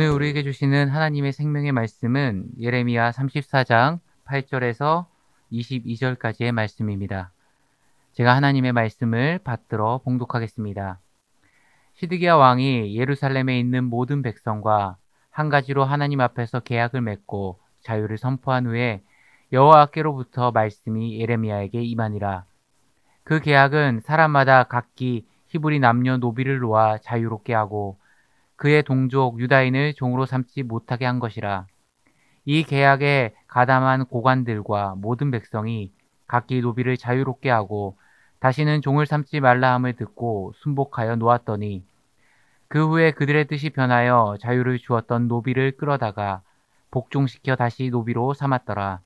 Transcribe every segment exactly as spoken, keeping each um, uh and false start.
오늘 우리에게 주시는 하나님의 생명의 말씀은 예레미야 삼십사 장 팔 절에서 이십이 절까지의 말씀입니다. 제가 하나님의 말씀을 받들어 봉독하겠습니다. 시드기야 왕이 예루살렘에 있는 모든 백성과 한 가지로 하나님 앞에서 계약을 맺고 자유를 선포한 후에 여호와께로부터 말씀이 예레미야에게 임하니라. 그 계약은 사람마다 각기 히브리 남녀 노비를 놓아 자유롭게 하고 그의 동족 유다인을 종으로 삼지 못하게 한 것이라. 이 계약에 가담한 고관들과 모든 백성이 각기 노비를 자유롭게 하고 다시는 종을 삼지 말라 함을 듣고 순복하여 놓았더니 그 후에 그들의 뜻이 변하여 자유를 주었던 노비를 끌어다가 복종시켜 다시 노비로 삼았더라.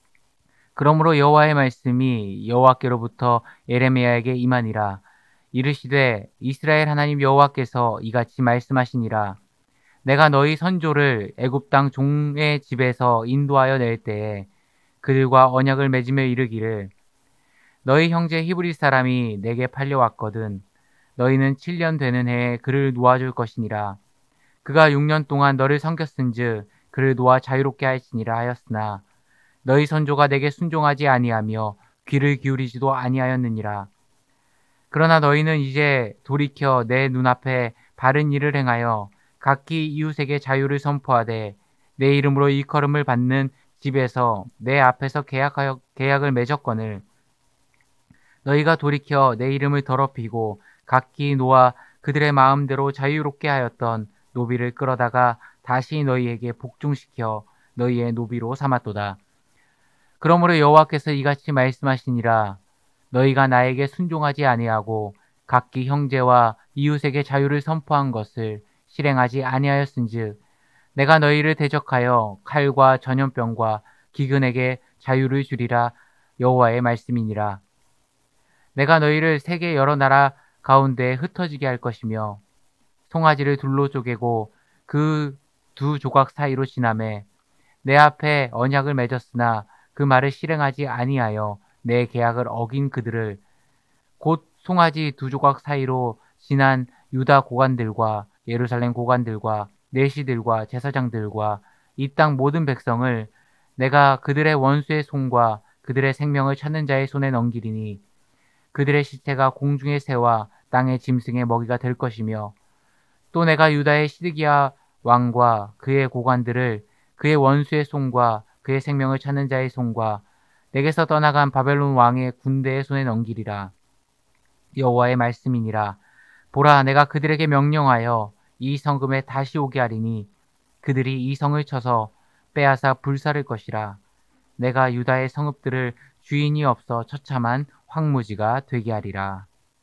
그러므로 여호와의 말씀이 여호와께로부터 예레미야에게 임하니라. 이르시되 이스라엘 하나님 여호와께서 이같이 말씀하시니라. 내가 너희 선조를 애굽 땅 종의 집에서 인도하여 낼 때에 그들과 언약을 맺으며 이르기를 너희 형제 히브리 사람이 내게 팔려왔거든. 너희는 칠 년 되는 해에 그를 놓아줄 것이니라. 그가 육 년 동안 너를 섬겼은즉 그를 놓아 자유롭게 할지니라 하였으나 너희 선조가 내게 순종하지 아니하며 귀를 기울이지도 아니하였느니라. 그러나 너희는 이제 돌이켜 내 눈앞에 바른 일을 행하여 각기 이웃에게 자유를 선포하되 내 이름으로 일컬음을 받는 집에서 내 앞에서 계약하여 계약을 맺었거늘 너희가 돌이켜 내 이름을 더럽히고 각기 놓아 그들의 마음대로 자유롭게 하였던 노비를 끌어다가 다시 너희에게 복종시켜 너희의 노비로 삼았도다. 그러므로 여호와께서 이같이 말씀하시니라. 너희가 나에게 순종하지 아니하고 각기 형제와 이웃에게 자유를 선포한 것을 실행하지 아니하였은즉 내가 너희를 대적하여 칼과 전염병과 기근에게 자유를 주리라. 여호와의 말씀이니라. 내가 너희를 세계 여러 나라 가운데 흩어지게 할 것이며 송아지를 둘로 쪼개고 그 두 조각 사이로 지나매 내 앞에 언약을 맺었으나 그 말을 실행하지 아니하여 내 계약을 어긴 그들을 곧 송아지 두 조각 사이로 지난 유다 고관들과 예루살렘 고관들과 내시들과 제사장들과 이 땅 모든 백성을 내가 그들의 원수의 손과 그들의 생명을 찾는 자의 손에 넘기리니 그들의 시체가 공중의 새와 땅의 짐승의 먹이가 될 것이며 또 내가 유다의 시드기야 왕과 그의 고관들을 그의 원수의 손과 그의 생명을 찾는 자의 손과 내게서 떠나간 바벨론 왕의 군대의 손에 넘기리라. 여호와의 말씀이니라. 보라, 내가 그들에게 명령하여 이 성금에 다시 오게 하리니 그들이 이 성을 쳐서 빼앗아 불사를 것이라. 내가 유다의 성읍들을 주인이 없어 처참한 황무지가 되게 하리라.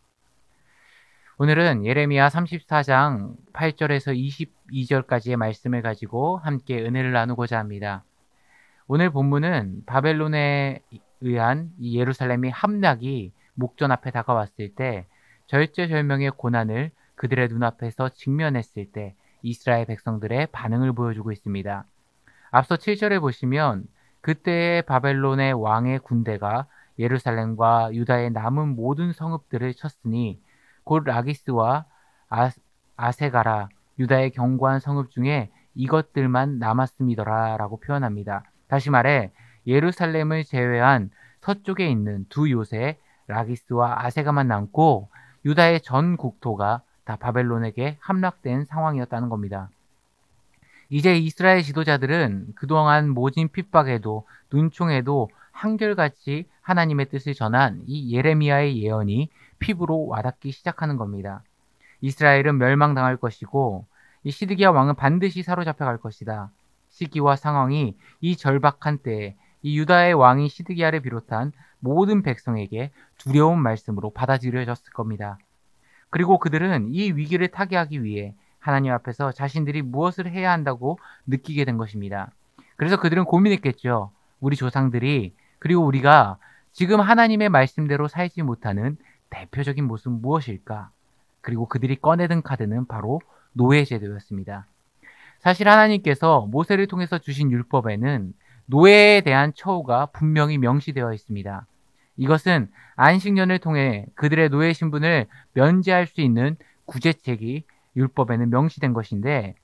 오늘은 예레미야 삼십사 장 팔 절에서 이십이 절까지의 말씀을 가지고 함께 은혜를 나누고자 합니다. 오늘 본문은 바벨론에 의한 이 예루살렘의 함락이 목전 앞에 다가왔을 때 절제절명의 고난을 그들의 눈앞에서 직면했을 때 이스라엘 백성들의 반응을 보여주고 있습니다. 앞서 칠 절에 보시면 그때의 바벨론의 왕의 군대가 예루살렘과 유다의 남은 모든 성읍들을 쳤으니 곧 라기스와 아, 아세가라 유다의 견고한 성읍 중에 이것들만 남았음이더라 라고 표현합니다. 다시 말해 예루살렘을 제외한 서쪽에 있는 두 요새 라기스와 아세가만 남고 유다의 전 국토가 다 바벨론에게 함락된 상황이었다는 겁니다. 이제 이스라엘 지도자들은 그동안 모진 핍박에도 눈총에도 한결같이 하나님의 뜻을 전한 이 예레미야의 예언이 피부로 와닿기 시작하는 겁니다. 이스라엘은 멸망당할 것이고 이 시드기야 왕은 반드시 사로잡혀갈 것이다. 시기와 상황이 이 절박한 때에 이 유다의 왕이 시드기야를 비롯한 모든 백성에게 두려운 말씀으로 받아들여졌을 겁니다. 그리고 그들은 이 위기를 타개하기 위해 하나님 앞에서 자신들이 무엇을 해야 한다고 느끼게 된 것입니다. 그래서 그들은 고민했겠죠. 우리 조상들이 그리고 우리가 지금 하나님의 말씀대로 살지 못하는 대표적인 모습은 무엇일까? 그리고 그들이 꺼내든 카드는 바로 노예제도였습니다. 사실 하나님께서 모세를 통해서 주신 율법에는 노예에 대한 처우가 분명히 명시되어 있습니다. 이것은 안식년을 통해 그들의 노예 신분을 면제할 수 있는 구제책이 율법에는 명시된 것인데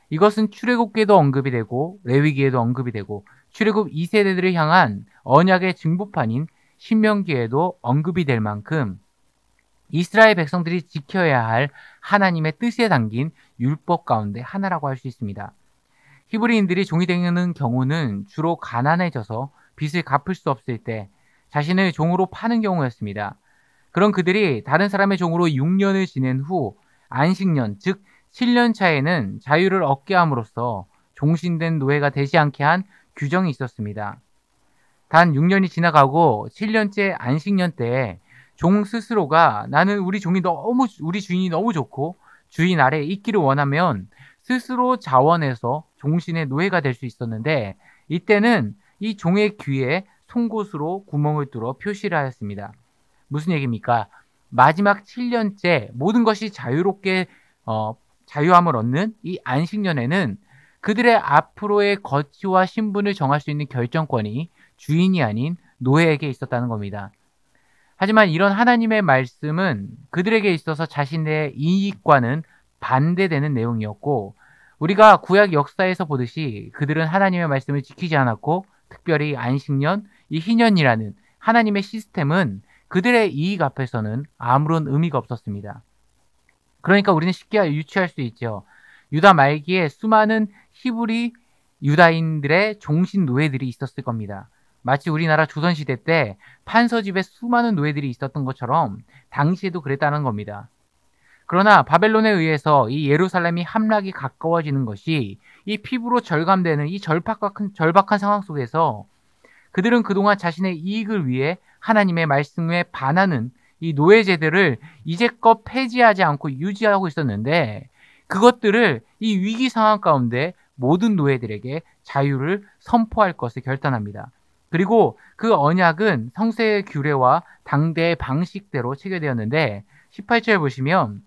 이것은 출애굽기에도 언급이 되고 레위기에도 언급이 되고 출애굽 이 세대들을 향한 언약의 증거판인 신명기에도 언급이 될 만큼 이스라엘 백성들이 지켜야 할 하나님의 뜻에 담긴 율법 가운데 하나라고 할 수 있습니다. 히브리인들이 종이 되는 경우는 주로 가난해져서 빚을 갚을 수 없을 때 자신을 종으로 파는 경우였습니다. 그런 그들이 다른 사람의 종으로 육 년을 지낸 후 안식년, 즉 칠 년 차에는 자유를 얻게 함으로써 종신된 노예가 되지 않게 한 규정이 있었습니다. 단 육 년이 지나가고 칠 년째 안식년 때에 종 스스로가 나는 우리 종이 너무 우리 주인이 너무 좋고 주인 아래에 있기를 원하면 스스로 자원해서 종신의 노예가 될 수 있었는데 이때는 이 종의 귀에 송곳으로 구멍을 뚫어 표시를 하였습니다. 무슨 얘기입니까? 마지막 칠 년째 모든 것이 자유롭게 어, 자유함을 얻는 이 안식년에는 그들의 앞으로의 거취와 신분을 정할 수 있는 결정권이 주인이 아닌 노예에게 있었다는 겁니다. 하지만 이런 하나님의 말씀은 그들에게 있어서 자신의 이익과는 반대되는 내용이었고 우리가 구약 역사에서 보듯이 그들은 하나님의 말씀을 지키지 않았고 특별히 안식년, 이 희년이라는 하나님의 시스템은 그들의 이익 앞에서는 아무런 의미가 없었습니다. 그러니까 우리는 쉽게 유추할 수 있죠. 유다 말기에 수많은 히브리 유다인들의 종신 노예들이 있었을 겁니다. 마치 우리나라 조선시대 때 판서집에 수많은 노예들이 있었던 것처럼 당시에도 그랬다는 겁니다. 그러나 바벨론에 의해서 이 예루살렘이 함락이 가까워지는 것이 이 피부로 절감되는 이 절박한, 절박한 상황 속에서 그들은 그동안 자신의 이익을 위해 하나님의 말씀에 반하는 이 노예제들을 이제껏 폐지하지 않고 유지하고 있었는데 그것들을 이 위기 상황 가운데 모든 노예들에게 자유를 선포할 것을 결단합니다. 그리고 그 언약은 성세의 규례와 당대의 방식대로 체결되었는데 십팔 절 보시면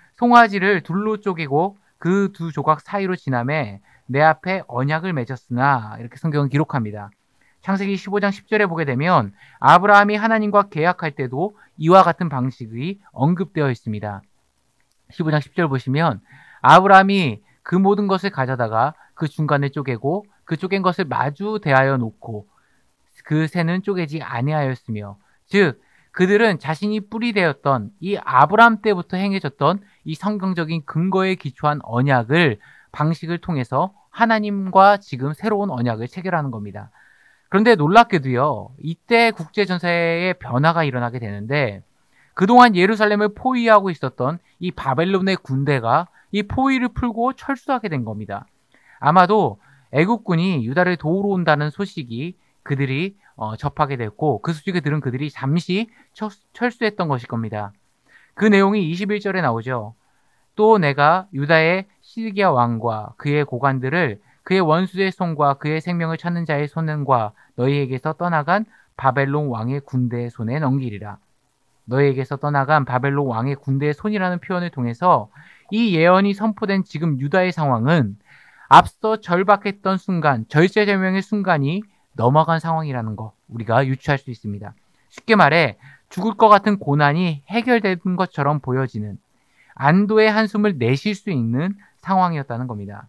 송아지를 둘로 쪼개고 그 두 조각 사이로 지나매 내 앞에 언약을 맺었으나 이렇게 성경은 기록합니다. 창세기 십오 장 십 절에 보게 되면 아브라함이 하나님과 계약할 때도 이와 같은 방식이 언급되어 있습니다. 십오 장 십 절 보시면 아브라함이 그 모든 것을 가져다가 그 중간을 쪼개고 그 쪼갠 것을 마주 대하여 놓고 그 새는 쪼개지 아니하였으며 즉 그들은 자신이 뿌리 되었던 이 아브라함 때부터 행해졌던 이 성경적인 근거에 기초한 언약을 방식을 통해서 하나님과 지금 새로운 언약을 체결하는 겁니다. 그런데 놀랍게도요, 이때 국제전세의 변화가 일어나게 되는데 그동안 예루살렘을 포위하고 있었던 이 바벨론의 군대가 이 포위를 풀고 철수하게 된 겁니다. 아마도 애국군이 유다를 도우러 온다는 소식이 그들이 어, 접하게 됐고 그 소식을 들은 그들이 잠시 철, 철수했던 것일 겁니다. 그 내용이 이십일 절에 나오죠. 또 내가 유다의 시드기야 왕과 그의 고관들을 그의 원수의 손과 그의 생명을 찾는 자의 손과 너희에게서 떠나간 바벨론 왕의 군대의 손에 넘기리라. 너희에게서 떠나간 바벨론 왕의 군대의 손이라는 표현을 통해서 이 예언이 선포된 지금 유다의 상황은 앞서 절박했던 순간, 절제절명의 순간이 넘어간 상황이라는 거 우리가 유추할 수 있습니다. 쉽게 말해 죽을 것 같은 고난이 해결된 것처럼 보여지는 안도의 한숨을 내쉴 수 있는 상황이었다는 겁니다.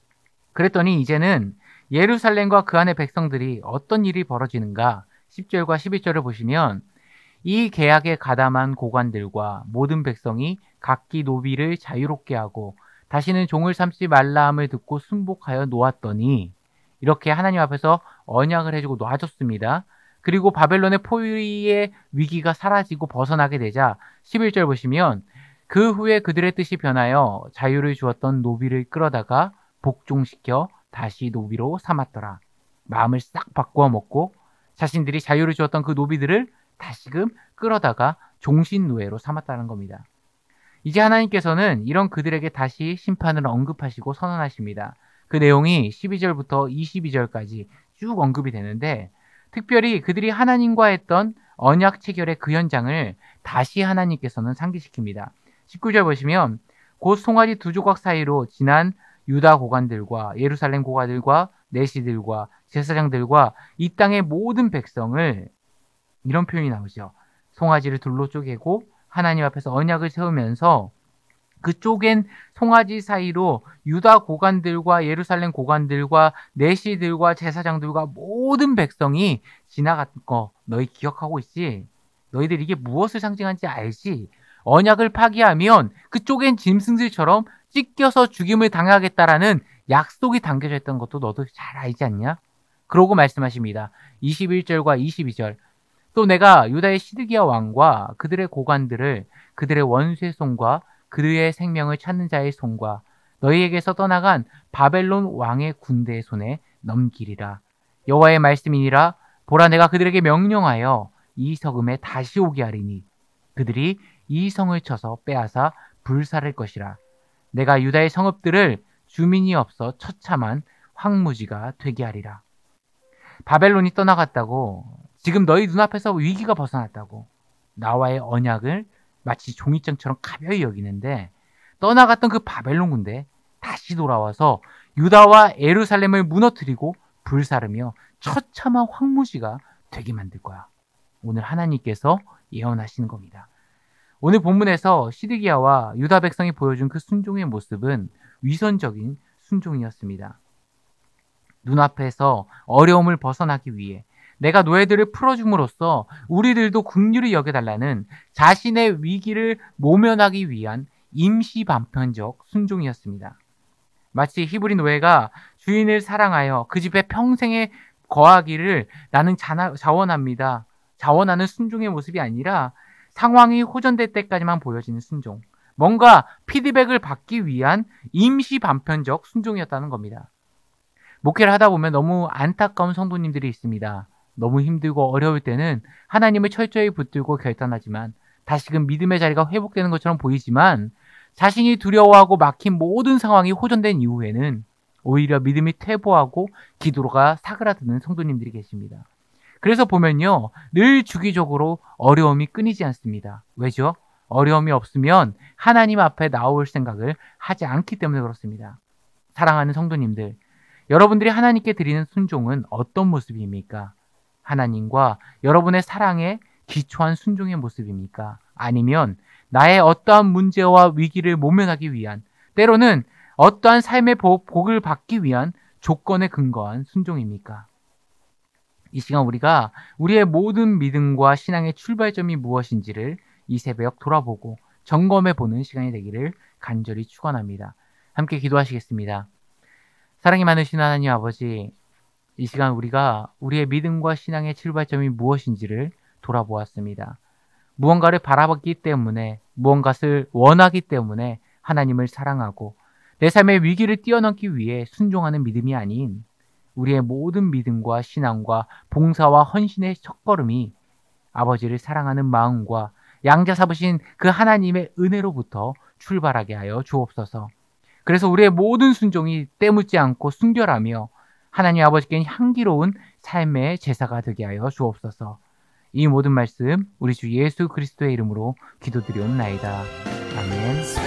그랬더니 이제는 예루살렘과 그 안의 백성들이 어떤 일이 벌어지는가 십 절과 십일 절을 보시면 이 계약에 가담한 고관들과 모든 백성이 각기 노비를 자유롭게 하고 다시는 종을 삼지 말라 함을 듣고 순복하여 놓았더니 이렇게 하나님 앞에서 언약을 해주고 놔줬습니다. 그리고 바벨론의 포위의 위기가 사라지고 벗어나게 되자 십일 절 보시면 그 후에 그들의 뜻이 변하여 자유를 주었던 노비를 끌어다가 복종시켜 다시 노비로 삼았더라. 마음을 싹 바꾸어 먹고 자신들이 자유를 주었던 그 노비들을 다시금 끌어다가 종신노예로 삼았다는 겁니다. 이제 하나님께서는 이런 그들에게 다시 심판을 언급하시고 선언하십니다. 그 내용이 십이 절부터 이십이 절까지 쭉 언급이 되는데 특별히 그들이 하나님과 했던 언약 체결의 그 현장을 다시 하나님께서는 상기시킵니다. 십구 절 보시면 곧 송아지 두 조각 사이로 지난 유다 고관들과 예루살렘 고관들과 내시들과 제사장들과 이 땅의 모든 백성을 이런 표현이 나오죠. 송아지를 둘로 쪼개고 하나님 앞에서 언약을 세우면서 그 쪼갠 송아지 사이로 유다 고관들과 예루살렘 고관들과 내시들과 제사장들과 모든 백성이 지나간 거 너희 기억하고 있지? 너희들 이게 무엇을 상징하는지 알지? 언약을 파기하면 그 쪼갠 짐승들처럼 찢겨서 죽임을 당하겠다라는 약속이 담겨져 있던 것도 너도 잘 알지 않냐? 그러고 말씀하십니다. 이십일 절과 이십이 절. 또 내가 유다의 시드기야 왕과 그들의 고관들을 그들의 원수의 손과 그들의 생명을 찾는 자의 손과 너희에게서 떠나간 바벨론 왕의 군대의 손에 넘기리라. 여호와의 말씀이니라. 보라, 내가 그들에게 명령하여 이 성읍에 다시 오게 하리니 그들이 이 성을 쳐서 빼앗아 불살할 것이라. 내가 유다의 성읍들을 주민이 없어 처참한 황무지가 되게 하리라. 바벨론이 떠나갔다고, 지금 너희 눈앞에서 위기가 벗어났다고, 나와의 언약을 마치 종이장처럼 가벼이 여기는데 떠나갔던 그 바벨론 군대 다시 돌아와서 유다와 예루살렘을 무너뜨리고 불사르며 처참한 황무지가 되게 만들 거야. 오늘 하나님께서 예언하시는 겁니다. 오늘 본문에서 시드기야와 유다 백성이 보여준 그 순종의 모습은 위선적인 순종이었습니다. 눈앞에서 어려움을 벗어나기 위해 내가 노예들을 풀어줌으로써 우리들도 긍휼히 여겨달라는 자신의 위기를 모면하기 위한 임시 반편적 순종이었습니다. 마치 히브리 노예가 주인을 사랑하여 그 집에 평생에 거하기를 나는 자원합니다. 자원하는 순종의 모습이 아니라 상황이 호전될 때까지만 보여지는 순종. 뭔가 피드백을 받기 위한 임시 반편적 순종이었다는 겁니다. 목회를 하다 보면 너무 안타까운 성도님들이 있습니다. 너무 힘들고 어려울 때는 하나님을 철저히 붙들고 결단하지만 다시금 믿음의 자리가 회복되는 것처럼 보이지만 자신이 두려워하고 막힌 모든 상황이 호전된 이후에는 오히려 믿음이 퇴보하고 기도가 사그라드는 성도님들이 계십니다. 그래서 보면요, 늘 주기적으로 어려움이 끊이지 않습니다. 왜죠? 어려움이 없으면 하나님 앞에 나올 생각을 하지 않기 때문에 그렇습니다. 사랑하는 성도님들, 여러분들이 하나님께 드리는 순종은 어떤 모습입니까? 하나님과 여러분의 사랑에 기초한 순종의 모습입니까? 아니면 나의 어떠한 문제와 위기를 모면하기 위한, 때로는 어떠한 삶의 복을 받기 위한 조건에 근거한 순종입니까? 이 시간 우리가 우리의 모든 믿음과 신앙의 출발점이 무엇인지를 이 새벽 돌아보고 점검해보는 시간이 되기를 간절히 축원합니다. 함께 기도하시겠습니다. 사랑이 많으신 하나님 아버지, 이 시간 우리가 우리의 믿음과 신앙의 출발점이 무엇인지를 돌아보았습니다. 무언가를 바라봤기 때문에, 무언가를 원하기 때문에 하나님을 사랑하고 내 삶의 위기를 뛰어넘기 위해 순종하는 믿음이 아닌 우리의 모든 믿음과 신앙과 봉사와 헌신의 첫걸음이 아버지를 사랑하는 마음과 양자 삼으신 그 하나님의 은혜로부터 출발하게 하여 주옵소서. 그래서 우리의 모든 순종이 때묻지 않고 순결하며 하나님 아버지께 향기로운 삶의 제사가 되게 하여 주옵소서. 이 모든 말씀 우리 주 예수 그리스도의 이름으로 기도드리옵나이다. 아멘.